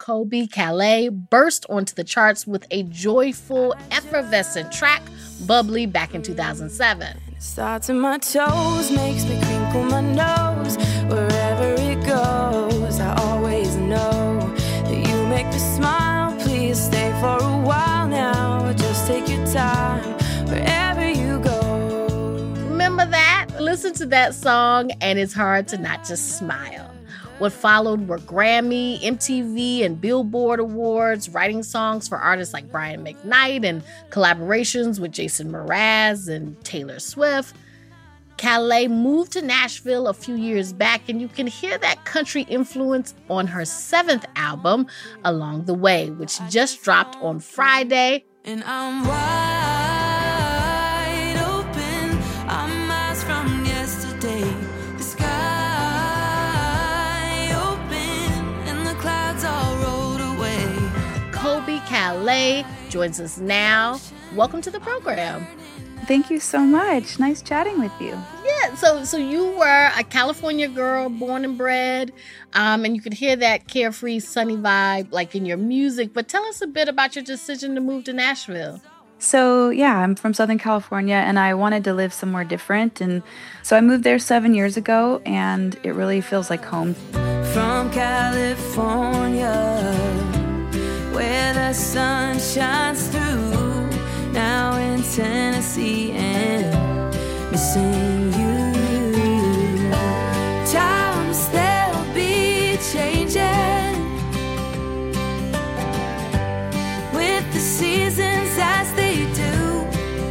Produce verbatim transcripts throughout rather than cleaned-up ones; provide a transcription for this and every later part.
Colbie Caillat burst onto the charts with a joyful, effervescent track, Bubbly, back in two thousand seven. Starts in my toes, makes me crinkle my nose. Wherever it goes, I always know that you make me smile. Please stay for a while now. Just take your time wherever you go. Remember that? Listen to that song, and it's hard to not just smile. What followed were Grammy, M T V, and Billboard Awards, writing songs for artists like Brian McKnight and collaborations with Jason Mraz and Taylor Swift. Caillat moved to Nashville a few years back, and you can hear that country influence on her seventh album, Along the Way, which just dropped on Friday. And I'm wide open, I'm miles from yesterday. The sky open and the clouds all rolled away. Colbie Caillat joins us now. Welcome to the program. Thank you so much. Nice chatting with you. Yeah, so so you were a California girl, born and bred, um, and you could hear that carefree, sunny vibe like in your music. But tell us a bit about your decision to move to Nashville. So yeah, I'm from Southern California, and I wanted to live somewhere different. And so I moved there seven years ago, and it really feels like home. From California, where the sun shines through. Now in Tennessee and missing you. Times they'll be changing with the seasons as they do.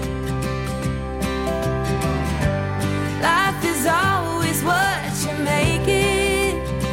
Life is always what you make it.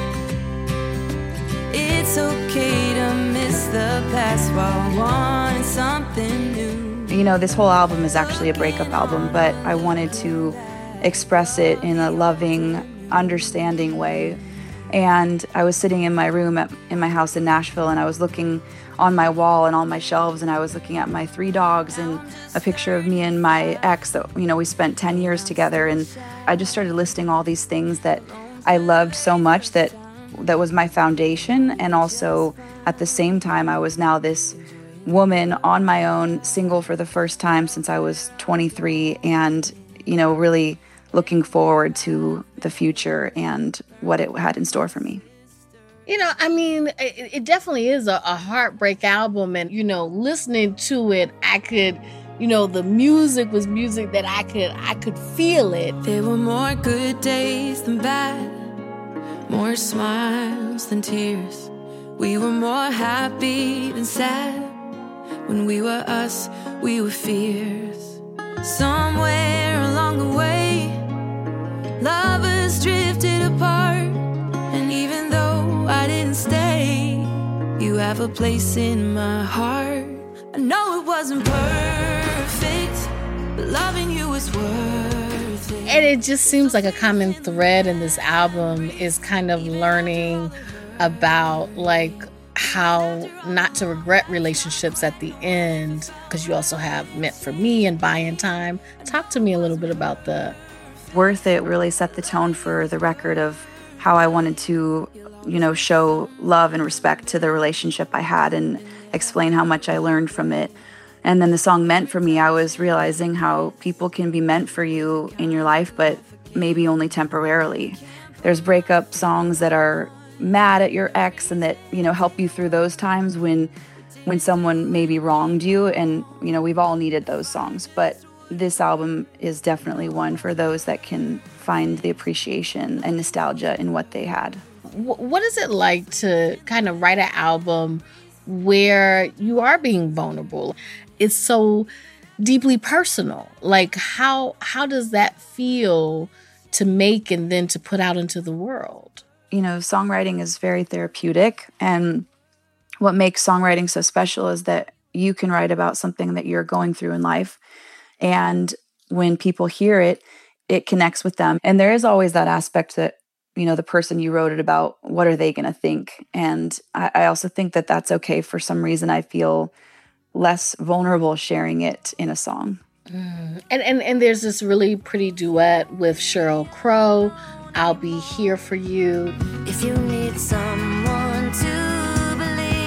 It's okay to miss the past while wanting something new. You know, this whole album is actually a breakup album, but I wanted to express it in a loving, understanding way. And I was sitting in my room at, in my house in Nashville, and I was looking on my wall and on my shelves, and I was looking at my three dogs and a picture of me and my ex that, you know, we spent ten years together. And I just started listing all these things that I loved so much that that was my foundation. And also at the same time, I was now this woman on my own, single for the first time since I was twenty-three, and, you know, really looking forward to the future and what it had in store for me. You know, I mean, it, it definitely is a, a heartbreak album, and, you know, listening to it, I could, you know, the music was music that I could, I could feel it. There were more good days than bad, more smiles than tears. We were more happy than sad. When we were us, we were fierce. Somewhere along the way, lovers drifted apart. And even though I didn't stay, you have a place in my heart. I know it wasn't perfect, but loving you was worth it. And it just seems like a common thread in this album is kind of learning about, like, how not to regret relationships at the end, because you also have Meant for Me and Buying Time. Talk to me a little bit about that. Worth It really set the tone for the record of how I wanted to, you know, show love and respect to the relationship I had and explain how much I learned from it. And then the song Meant for Me, I was realizing how people can be meant for you in your life, but maybe only temporarily. There's breakup songs that are mad at your ex and that, you know, help you through those times when when someone maybe wronged you, and, you know, we've all needed those songs. But this album is definitely one for those that can find the appreciation and nostalgia in what they had. What is it like to kind of write an album where you are being vulnerable? It's so deeply personal. Like, how how does that feel to make and then to put out into the world? You know, songwriting is very therapeutic, and what makes songwriting so special is that you can write about something that you're going through in life, and when people hear it, it connects with them. And there is always that aspect that, you know, the person you wrote it about, what are they going to think? And I, I also think that that's okay. For some reason, I feel less vulnerable sharing it in a song. Mm. And, and and there's this really pretty duet with Sheryl Crow, I'll Be Here For You. If you need someone to believe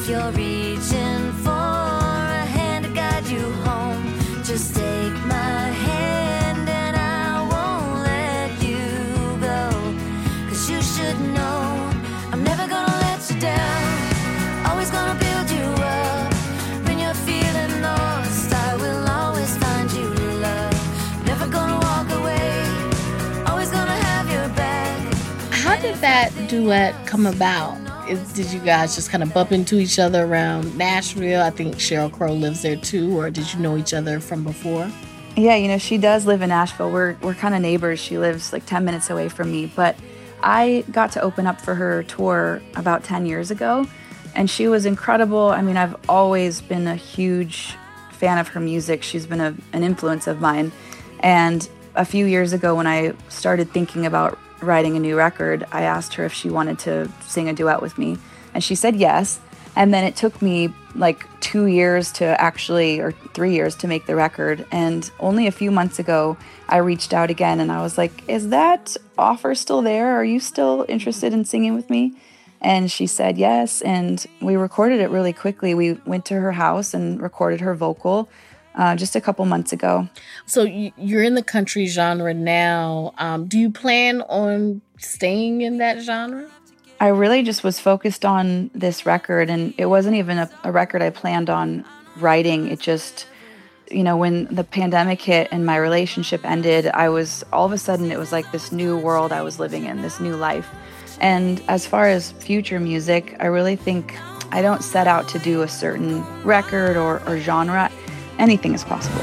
you're reaching for a hand to guide you home, just take my hand and I won't let you go. Cause you should know I'm never gonna let you down, always gonna build you up. When you're feeling lost, I will always find you love. Never gonna walk away, always gonna have your back. How did that duet come about? Is, did you guys just kind of bump into each other around Nashville? I think Sheryl Crow lives there too, or did you know each other from before? Yeah, you know, she does live in Nashville. We're we're kind of neighbors. She lives like ten minutes away from me. But I got to open up for her tour about ten years ago, and she was incredible. I mean, I've always been a huge fan of her music. She's been a, an influence of mine. And a few years ago when I started thinking about writing a new record, I asked her if she wanted to sing a duet with me, and she said yes. And then it took me like two years to actually, or three years to make the record. And only a few months ago, I reached out again and I was like, is that offer still there? Are you still interested in singing with me? And she said yes, and we recorded it really quickly. We went to her house and recorded her vocal Uh, just a couple months ago. So you're in the country genre now. Um, do you plan on staying in that genre? I really just was focused on this record, and it wasn't even a, a record I planned on writing. It just, you know, when the pandemic hit and my relationship ended, I was, all of a sudden, it was like this new world I was living in, this new life. And as far as future music, I really think I don't set out to do a certain record or, or genre. Anything is possible.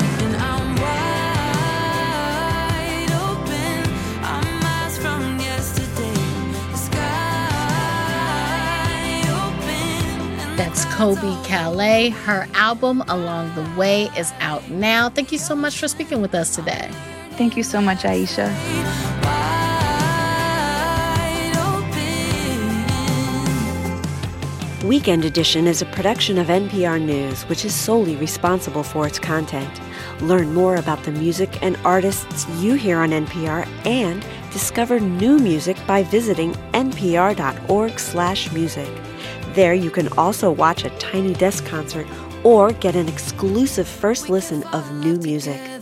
That's Colbie Caillat. Her album, Along the Way, is out now. Thank you so much for speaking with us today. Thank you so much, Aisha. Weekend Edition is a production of N P R News, which is solely responsible for its content. Learn more about the music and artists you hear on N P R and discover new music by visiting npr.org slash music. There you can also watch a Tiny Desk concert or get an exclusive first listen of new music.